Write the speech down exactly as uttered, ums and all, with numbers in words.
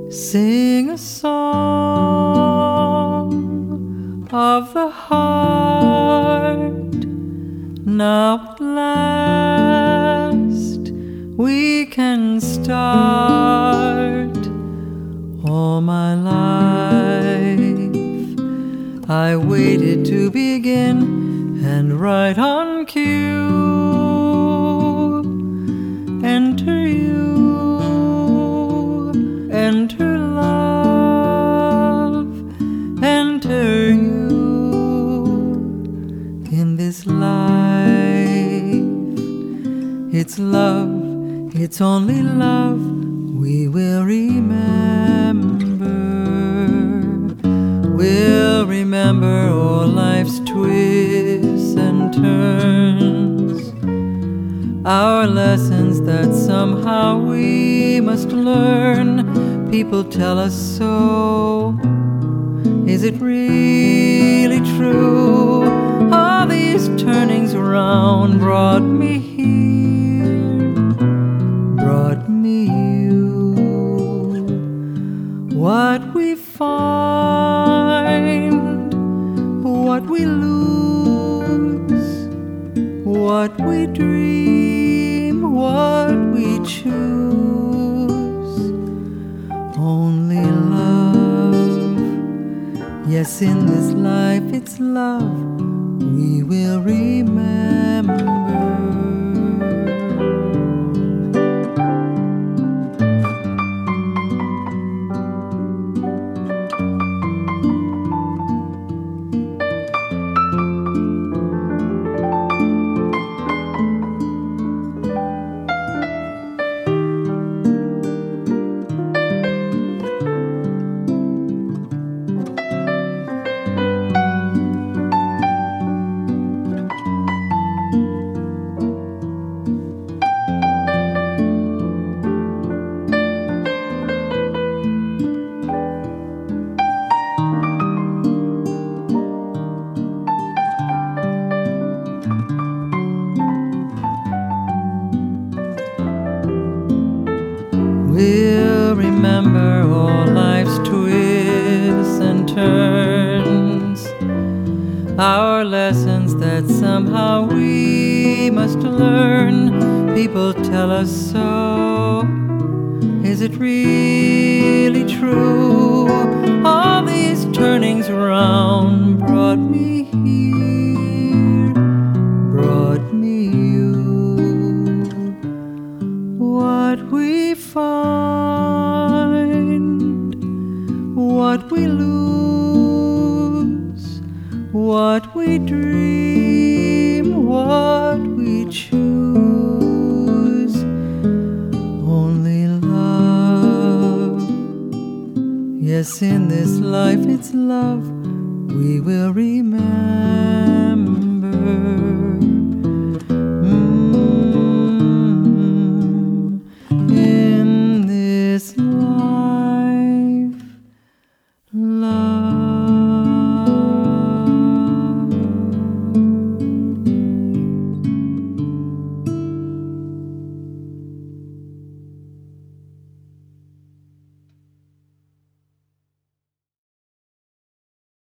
Sing a song of the heart. Now at last we can start. All my life I waited to begin, and right on cue enter you. Enter love, enter you. In this life, it's love, it's only love we will remember. We'll remember all life's twists and turns, our lessons that somehow we must learn. People tell us so. Is it really true? All these turnings around brought me here, brought me you. What we find, what we lose, what we dream, what we choose. Only love, yes, in this life it's love we will remember. We'll remember all life's twists and turns, our lessons that somehow we must learn. People tell us so. Is it really true? All these turnings around brought me here, brought me you. What we find, what we lose, what we dream, what we choose. Only love, yes, in this life it's love we will remember.